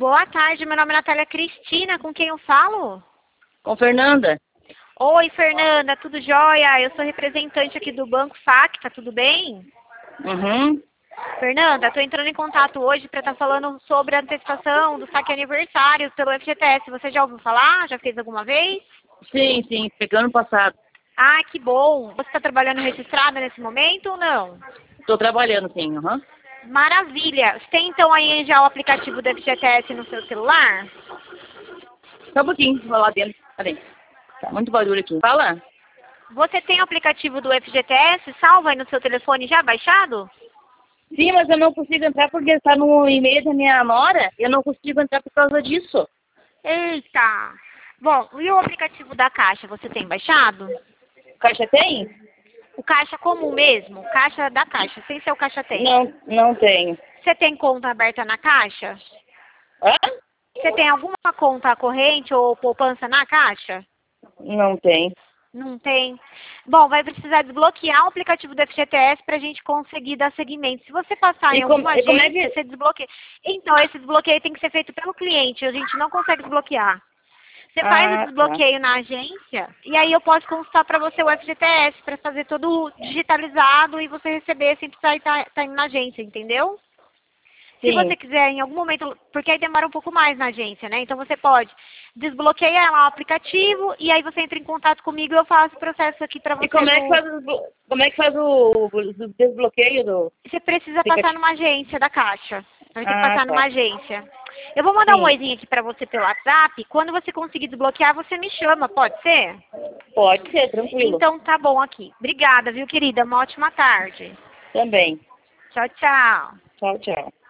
Boa tarde, meu nome é Natália Cristina, com quem eu falo? Com Fernanda. Oi, Fernanda, tudo jóia? Eu sou representante aqui do Banco Sac, tá tudo bem? Uhum. Fernanda, estou entrando em contato hoje para estar falando sobre a antecipação do saque aniversário pelo FGTS. Você já ouviu falar? Já fez alguma vez? Sim, peguei ano passado. Ah, que bom. Você está trabalhando registrada nesse momento ou não? Estou trabalhando, sim. Uhum. Maravilha. Você tem então aí já o aplicativo do FGTS no seu celular? Só um pouquinho, vou lá dentro. Cadê? Tá muito barulho aqui. Fala. Você tem o aplicativo do FGTS salvo aí no seu telefone já baixado? Sim, mas eu não consigo entrar porque está no e-mail da minha nora. Eu não consigo entrar por causa disso. Eita! Bom, e o aplicativo da Caixa, você tem baixado? Caixa tem? O Caixa comum mesmo? Caixa da Caixa, sem ser o Caixa Tem. Não tenho. Você tem conta aberta na Caixa? Hã? Você tem alguma conta corrente ou poupança na Caixa? Não tem. Não tem. Bom, vai precisar desbloquear o aplicativo do FGTS para a gente conseguir dar seguimento. Se você passar em alguma Como é agência, que... você desbloqueia. Então, esse desbloqueio tem que ser feito pelo cliente. A gente não consegue desbloquear. Você faz o Ah, tá. desbloqueio na agência e aí eu posso consultar para você o FGTS para fazer todo digitalizado e você receber sem precisar estar indo na agência, entendeu? Se Sim. você quiser em algum momento, porque aí demora um pouco mais na agência, né? Então você pode desbloquear lá o aplicativo e aí você entra em contato comigo e eu faço o processo aqui para E você. como é que faz o desbloqueio do Você precisa passar aplicativo? numa agência da Caixa. Vai ter que Ah, passar numa tá. agência. Eu vou mandar um Sim. oizinho aqui para você pelo WhatsApp. Quando você conseguir desbloquear, você me chama, pode ser? Pode ser, tranquilo. Então tá bom aqui. Obrigada, viu, querida? Uma ótima tarde. Também. Tchau, tchau. Tchau, tchau.